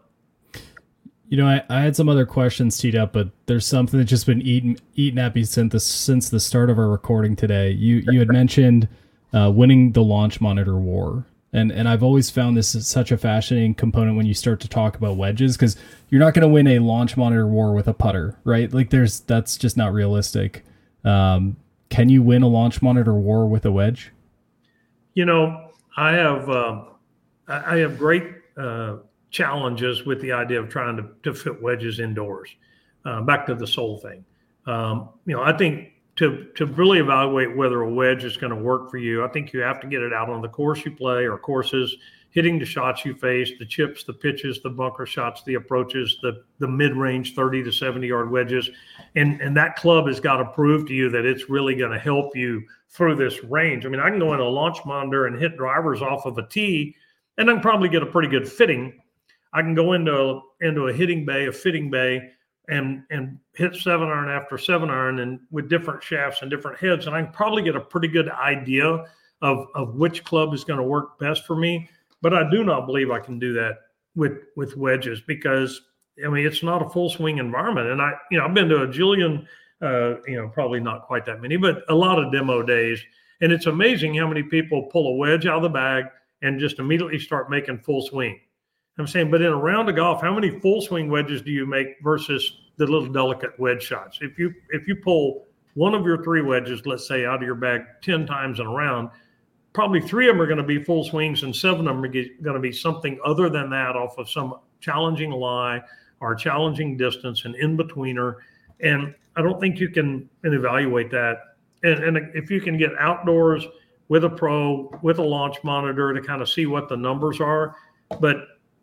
I had some other questions teed up, but there's something that's just been eating at me since the start of our recording today. You had mentioned winning the launch monitor war. And I've always found this is such a fascinating component when you start to talk about wedges, because you're not going to win a launch monitor war with a putter, right? Like that's just not realistic. Can you win a launch monitor war with a wedge? I have I have great challenges with the idea of trying to fit wedges indoors. Back to the sole thing. I think to really evaluate whether a wedge is going to work for you, I think you have to get it out on the course you play or courses, hitting the shots you face, the chips, the pitches, the bunker shots, the approaches, the mid-range 30 to 70-yard wedges. And that club has got to prove to you that it's really going to help you through this range. I mean, I can go into a launch monitor and hit drivers off of a tee, and I can probably get a pretty good fitting. I can go into a hitting bay, a fitting bay, and hit 7-iron after 7-iron and with different shafts and different heads. And I can probably get a pretty good idea of which club is going to work best for me. But I do not believe I can do that with wedges because, I mean, it's not a full swing environment. And I've been to a jillion, probably not quite that many, but a lot of demo days. And it's amazing how many people pull a wedge out of the bag and just immediately start making full swing. I'm saying, but in a round of golf, how many full swing wedges do you make versus the little delicate wedge shots? If you pull one of your 3 wedges, let's say, out of your bag 10 times in a round, probably 3 of them are going to be full swings and 7 of them are going to be something other than that off of some challenging lie or challenging distance and in-betweener. And I don't think you can evaluate that. And if you can get outdoors with a pro, with a launch monitor to kind of see what the numbers are, but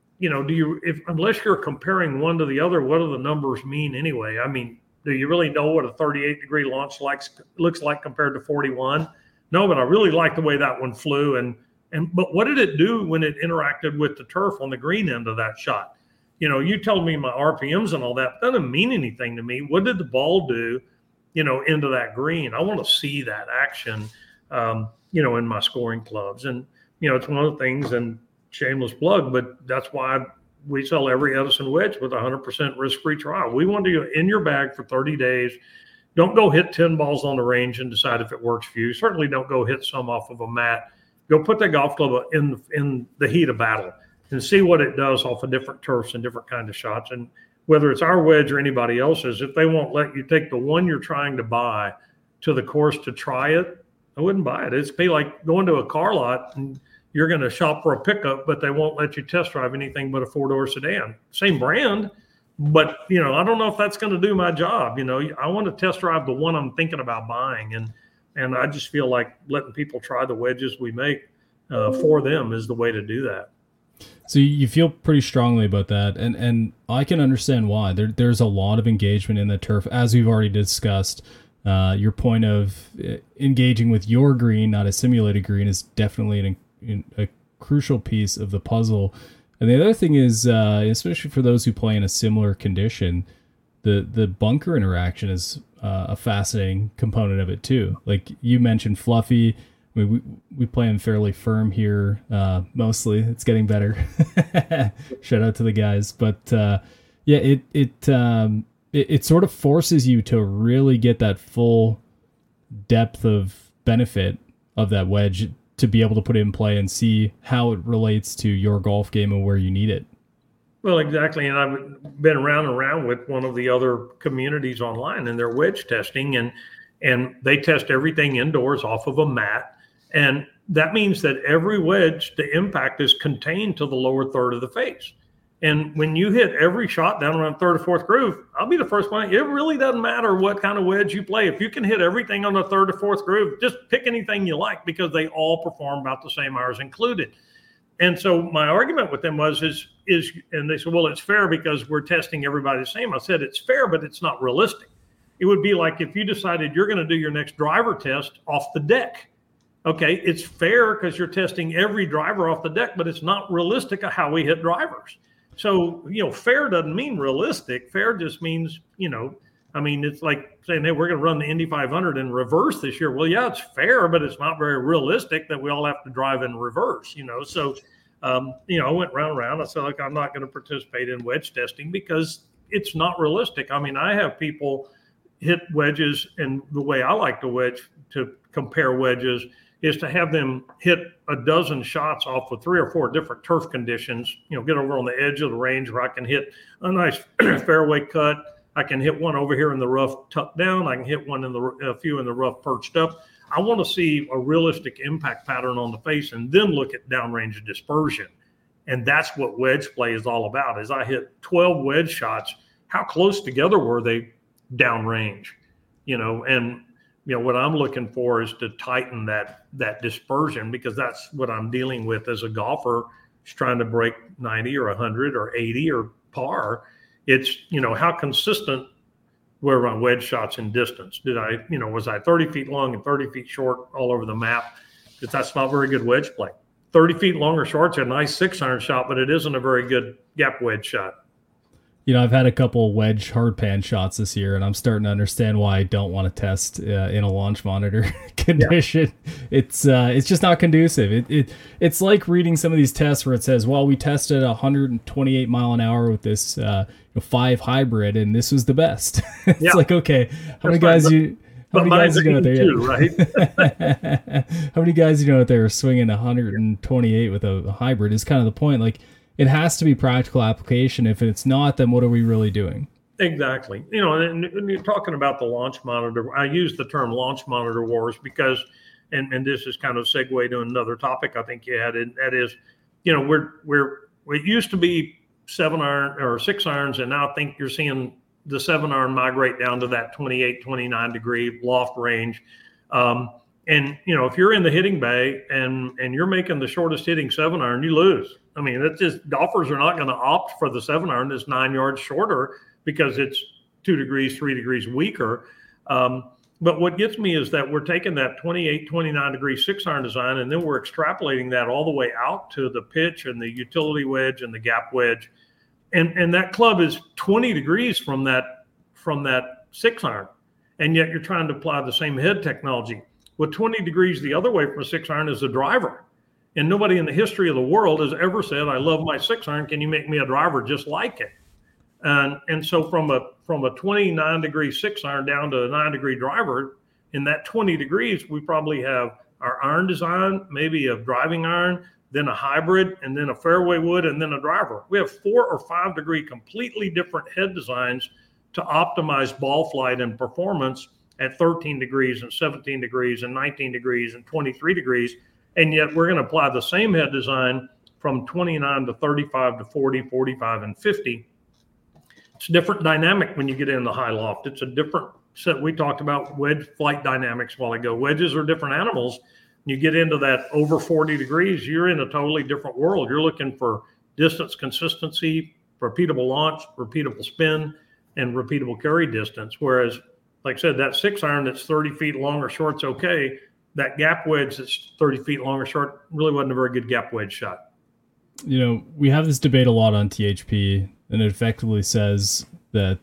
unless you're comparing one to the other, what do the numbers mean anyway? I mean, do you really know what a 38-degree launch looks like compared to 41? No, but I really like the way that one flew. But what did it do when it interacted with the turf on the green end of that shot? You told me my RPMs and all that doesn't mean anything to me. What did the ball do, into that green? I want to see that action, in my scoring clubs. And, it's one of the things, and shameless plug, but that's why we sell every Edison wedge with 100% risk-free trial. We want you in your bag for 30 days. Don't go hit 10 balls on the range and decide if it works for you. Certainly don't go hit some off of a mat. Go put that golf club in the heat of battle and see what it does off of different turfs and different kinds of shots. And whether it's our wedge or anybody else's, if they won't let you take the one you're trying to buy to the course to try it, I wouldn't buy it. It's be like going to a car lot and you're going to shop for a pickup, but they won't let you test drive anything but a 4-door sedan. Same brand, but, I don't know if that's going to do my job. I want to test drive the one I'm thinking about buying. And I just feel like letting people try the wedges we make for them is the way to do that. So you feel pretty strongly about that. And I can understand why. There's a lot of engagement in the turf, as we've already discussed. Your point of engaging with your green, not a simulated green, is definitely a crucial piece of the puzzle. And the other thing is, especially for those who play in a similar condition, the bunker interaction is a fascinating component of it too. Like you mentioned, fluffy. We play him fairly firm here. Mostly, it's getting better. Shout out to the guys, but it sort of forces you to really get that full depth of benefit of that wedge to be able to put it in play and see how it relates to your golf game and where you need it. Well, exactly. And I've been around with one of the other communities online, and they're wedge testing, and they test everything indoors off of a mat. And that means that every wedge, the impact is contained to the lower third of the face. And when you hit every shot down around third or fourth groove, I'll be the first one. It really doesn't matter what kind of wedge you play. If you can hit everything on the third or fourth groove, just pick anything you like because they all perform about the same, ours included. And so my argument with them was, and they said, well, it's fair because we're testing everybody the same. I said, it's fair, but it's not realistic. It would be like if you decided you're going to do your next driver test off the deck. Okay, it's fair because you're testing every driver off the deck, but it's not realistic of how we hit drivers. So, fair doesn't mean realistic. Fair just means, it's like saying, hey, we're going to run the Indy 500 in reverse this year. Well, yeah, it's fair, but it's not very realistic that we all have to drive in reverse, So, I went round. I said, look, I'm not going to participate in wedge testing because it's not realistic. I mean, I have people hit wedges, and the way I like to compare wedges is to have them hit a dozen shots off with 3 or 4 different turf conditions, get over on the edge of the range where I can hit a nice fairway cut. I can hit one over here in the rough tucked down. I can hit one a few in the rough perched up. I want to see a realistic impact pattern on the face and then look at downrange dispersion. And that's what wedge play is all about. As I hit 12 wedge shots, how close together were they downrange? And what I'm looking for is to tighten that dispersion, because that's what I'm dealing with as a golfer, is trying to break 90 or 100 or 80 or par. It's, how consistent were my wedge shots in distance? Was I 30 feet long and 30 feet short all over the map? Because that's not very good wedge play. 30 feet long or short's a nice 6-iron shot, but it isn't a very good gap wedge shot. I've had a couple wedge hard pan shots this year, and I'm starting to understand why I don't want to test in a launch monitor condition. Yeah. It's just not conducive. It's like reading some of these tests where it says, well, we tested 128 mile an hour with this 5 hybrid, and this was the best. It's like, okay, how many guys do you know out there? Right? How many guys do you know out there are swinging 128 with a hybrid is kind of the point. Like, it has to be practical application. If it's not, then what are we really doing? Exactly. And you're talking about the launch monitor. I use the term launch monitor wars because, and this is kind of a segue to another topic I think you had, and that is, it used to be 7-iron or 6-irons, and now I think you're seeing the 7-iron migrate down to that 28, 29 degree loft range. And, if you're in the hitting bay and you're making the shortest hitting 7-iron, you lose. I mean, it's just, golfers are not going to opt for the 7-iron that's 9 yards shorter because it's 2 degrees, 3 degrees weaker. But what gets me is that we're taking that 28, 29 degree 6-iron design, and then we're extrapolating that all the way out to the pitch and the utility wedge and the gap wedge. And that club is 20 degrees from that 6-iron. And yet you're trying to apply the same head technology. Well, 20 degrees the other way from a 6-iron is a driver. And nobody in the history of the world has ever said, I love my 6-iron. Can you make me a driver just like it? And so from a 29 degree 6-iron down to a 9 degree driver, in that 20 degrees, we probably have our iron design, maybe a driving iron, then a hybrid, and then a fairway wood, and then a driver. We have 4 or 5 degree completely different head designs to optimize ball flight and performance at 13 degrees and 17 degrees and 19 degrees and 23 degrees. And yet we're going to apply the same head design from 29 to 35 to 40, 45, and 50. It's a different dynamic when you get in the high loft. It's a different set. We talked about wedge flight dynamics a while ago. Wedges are different animals. You get into that over 40 degrees, you're in a totally different world. You're looking for distance consistency, repeatable launch, repeatable spin, and repeatable carry distance. Whereas, like I said, that 6-iron that's 30 feet long or short's okay. That gap wedge that's 30 feet long or short really wasn't a very good gap wedge shot. We have this debate a lot on THP, and it effectively says that,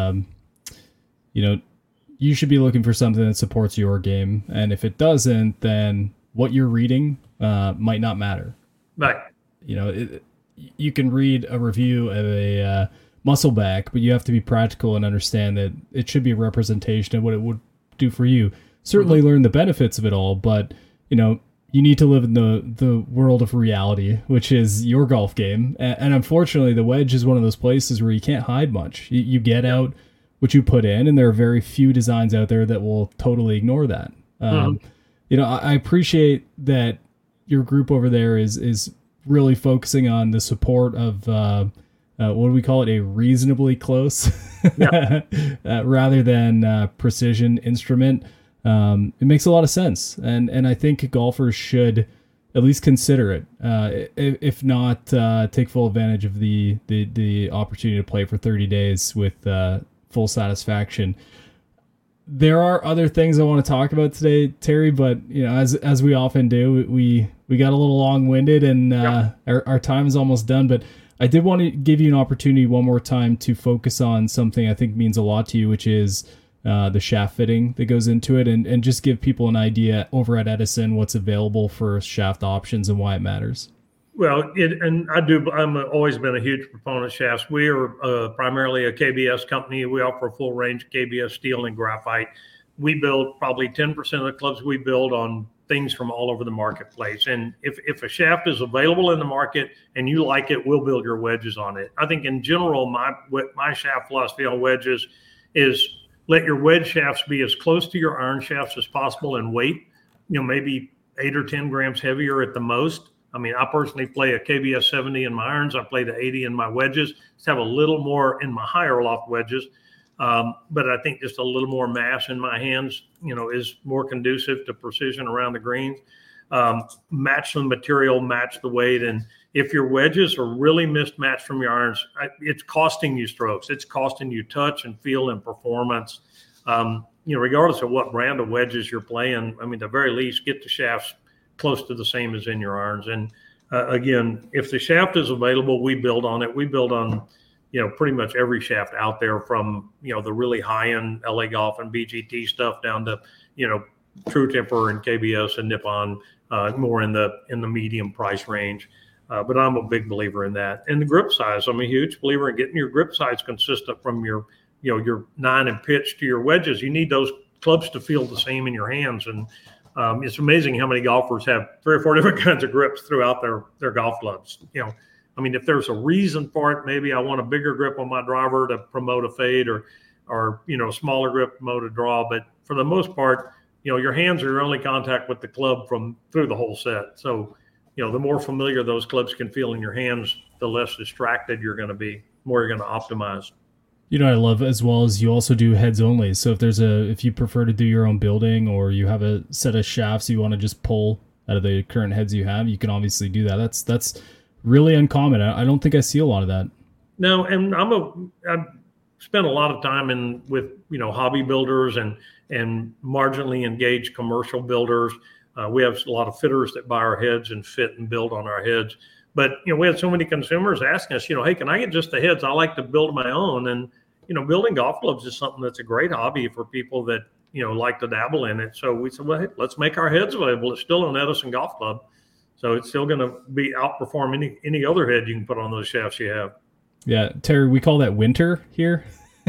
you should be looking for something that supports your game. And if it doesn't, then what you're reading might not matter. Right. You can read a review of a muscle back, but you have to be practical and understand that it should be a representation of what it would do for you. Certainly learn the benefits of it all, but you need to live in the world of reality, which is your golf game. And unfortunately, the wedge is one of those places where you can't hide much. You get out what you put in, and there are very few designs out there that will totally ignore that. I appreciate that your group over there is really focusing on the support of what do we call it? A reasonably close rather than precision instrument. It makes a lot of sense. And I think golfers should at least consider it. If not, take full advantage of the opportunity to play for 30 days with full satisfaction. There are other things I want to talk about today, Terry, but as we often do, we got a little long-winded and our time is almost done. But I did want to give you an opportunity one more time to focus on something I think means a lot to you, which is the shaft fitting that goes into it, and just give people an idea over at Edison what's available for shaft options and why it matters. Well, I'm always been a huge proponent of shafts. We are primarily a KBS company. We offer a full range of KBS steel and graphite. We build probably 10% of the clubs we build on things from all over the marketplace. And if a shaft is available in the market and you like it, we'll build your wedges on it. I think in general, my shaft philosophy on wedges is let your wedge shafts be as close to your iron shafts as possible in weight, maybe 8 or 10 grams heavier at the most. I mean, I personally play a KBS 70 in my irons. I play the 80 in my wedges. Just have a little more in my higher loft wedges. But I think just a little more mass in my hands, is more conducive to precision around the greens. Match the material, match the weight. And if your wedges are really mismatched from your irons, it's costing you strokes. It's costing you touch and feel and performance. Regardless of what brand of wedges you're playing, I mean, at the very least, get the shafts close to the same as in your irons. And again, if the shaft is available, we build on it. We build on pretty much every shaft out there, from, the really high-end LA Golf and BGT stuff down to, True Temper and KBS and Nippon, more in the medium price range. But I'm a big believer in that. And the grip size, I'm a huge believer in getting your grip size consistent from your 9 and pitch to your wedges. You need those clubs to feel the same in your hands. And it's amazing how many golfers have 3 or 4 different kinds of grips throughout their golf clubs. I mean, if there's a reason for it, maybe I want a bigger grip on my driver to promote a fade, or smaller grip to promote a draw. But for the most part, your hands are your only contact with the club through the whole set. So, the more familiar those clubs can feel in your hands, the less distracted you're going to be, more you're going to optimize. I love as well as you also do heads only. So if you prefer to do your own building, or you have a set of shafts you want to just pull out of the current heads you have, you can obviously do that. That's really uncommon. I don't think I see a lot of that. No, and I've spent a lot of time with hobby builders and marginally engaged commercial builders. We have a lot of fitters that buy our heads and fit and build on our heads. But we had so many consumers asking us, hey, can I get just the heads? I like to build my own. And building golf clubs is something that's a great hobby for people that like to dabble in it. So we said, well, hey, let's make our heads available. It's still an Edison Golf Club. So it's still going to outperform any other head you can put on those shafts you have. Yeah, Terry, we call that winter here.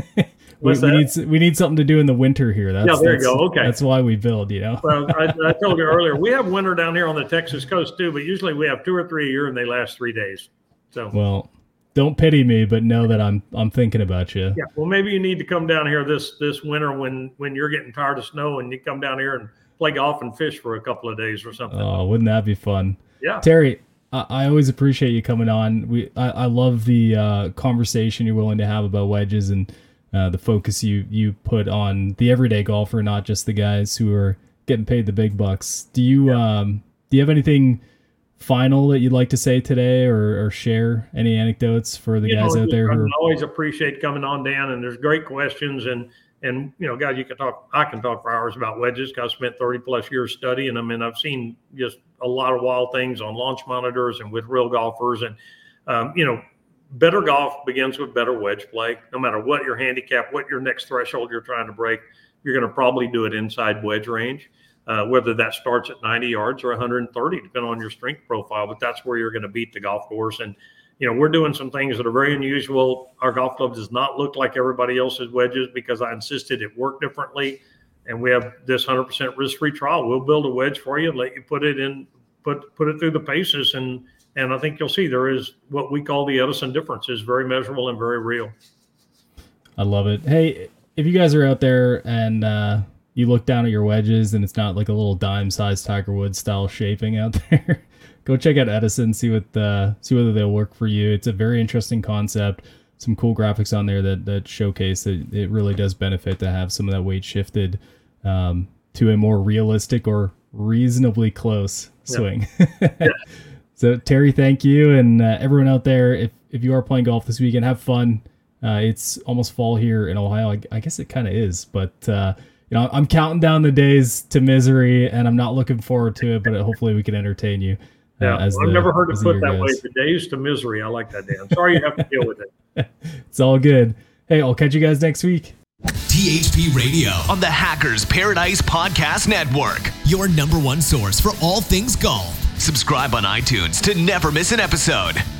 we need something to do in the winter here. There you go. Okay, that's why we build. Well, I told you earlier, we have winter down here on the Texas coast too, but usually we have 2 or 3 a year, and they last 3 days. So well, don't pity me, but know that I'm thinking about you. Yeah. Well, maybe you need to come down here this winter when you're getting tired of snow, and you come down here and play golf and fish for a couple of days or something. Oh, wouldn't that be fun? Yeah. Terry, I always appreciate you coming on. I love the conversation you're willing to have about wedges, and the focus you put on the everyday golfer, not just the guys who are getting paid the big bucks. Do you have anything final that you'd like to say today, or share any anecdotes for the guys out there? I always appreciate coming on, Dan, and there's great questions. And guys, I can talk for hours about wedges, because I spent 30 plus years studying them, and I've seen just a lot of wild things on launch monitors and with real golfers. And, better golf begins with better wedge play. No matter what your handicap, what your next threshold you're trying to break, you're going to probably do it inside wedge range, whether that starts at 90 yards or 130, depending on your strength profile. But that's where you're going to beat the golf course. And we're doing some things that are very unusual. Our golf club does not look like everybody else's wedges, because I insisted it work differently. And we have this 100% risk-free trial. We'll build a wedge for you, let you put it in, put it through the paces. And I think you'll see there is what we call the Edison difference, is very measurable and very real. I love it. Hey, if you guys are out there and you look down at your wedges and it's not like a little dime-sized Tiger Woods style shaping out there, go check out Edison, see whether they'll work for you. It's a very interesting concept. Some cool graphics on there that showcase that it really does benefit to have some of that weight shifted to a more realistic or reasonably close swing. Yeah. So Terry, thank you. And everyone out there, if you are playing golf this weekend, have fun. It's almost fall here in Ohio. I guess it kind of is, but I'm counting down the days to misery, and I'm not looking forward to it, but hopefully we can entertain you. I've never heard it put that way. The days to misery. I like that, Dan. Sorry you have to deal with it. It's all good. Hey, I'll catch you guys next week. THP Radio on the Hackers Paradise Podcast Network. Your #1 source for all things golf. Subscribe on iTunes to never miss an episode.